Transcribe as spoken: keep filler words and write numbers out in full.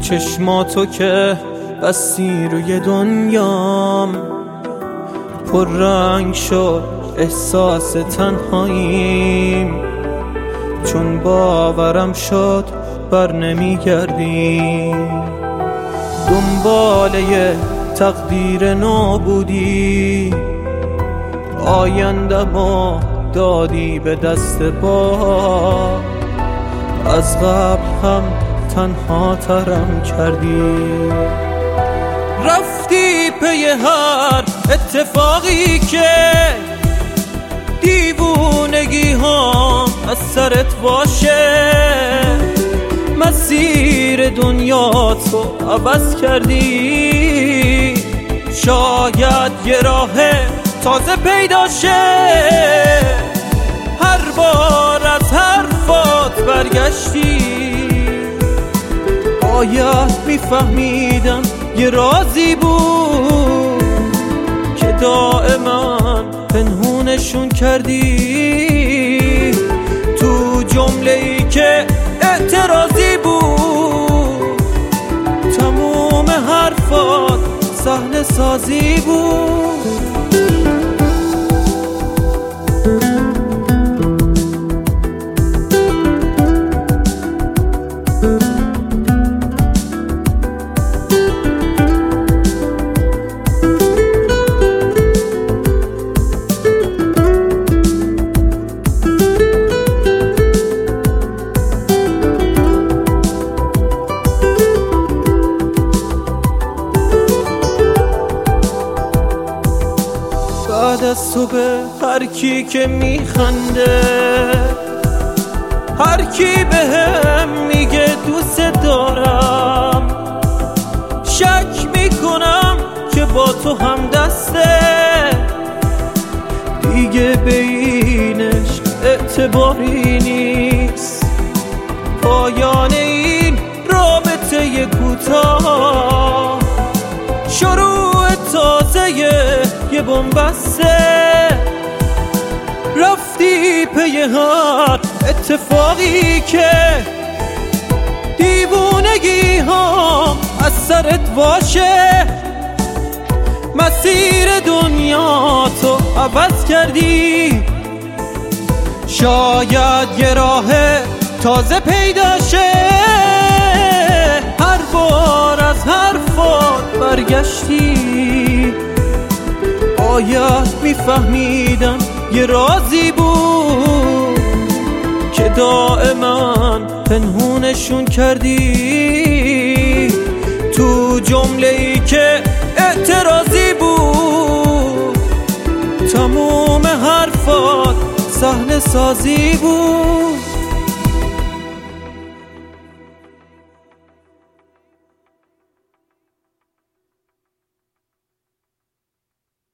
چشماتو که بستی روی دنیام، پر رنگ شد احساس تنهاییم، چون باورم شد بر نمیگردی. دنباله تقدیر نابودی، آینده‌مو دادی به دست باد، از قبل هم تنها ترم کردی. رفتی پی هر اتفاقی که دیوونگی ها از سرت باشه، مسیر دنیا تو عوض کردی. شاید یه راه تازه پیدا شه، هر بار از حرفات برگشتی. باید میفهمیدم یه رازی بود که دائما پنهونشون کردی. تو جمله‌ای که اعتراضی بود، تموم حرفات صحنه سازی بود. بعد از تو به هر کی که میخنده، هر کی بهم میگه دوست دارم، شک میکنم که با تو هم دسته. دیگه بینش اعتباری نیست، پایان این رابطه کوتاه، شروع تازه یه بن‌بسته. رفتی پی هر اتفاقی که دیوونگی ها از سرت باشه، مسیر دنیا تو عوض کردی. شاید یه راه تازه پیدا شه، هر بار از حرفات برگشتی. باید میفهمیدم یه رازی بود که دائما پنهونشون کردی. تو جمله‌ای که اعتراضی بود، تموم حرفات صحنه سازی بود.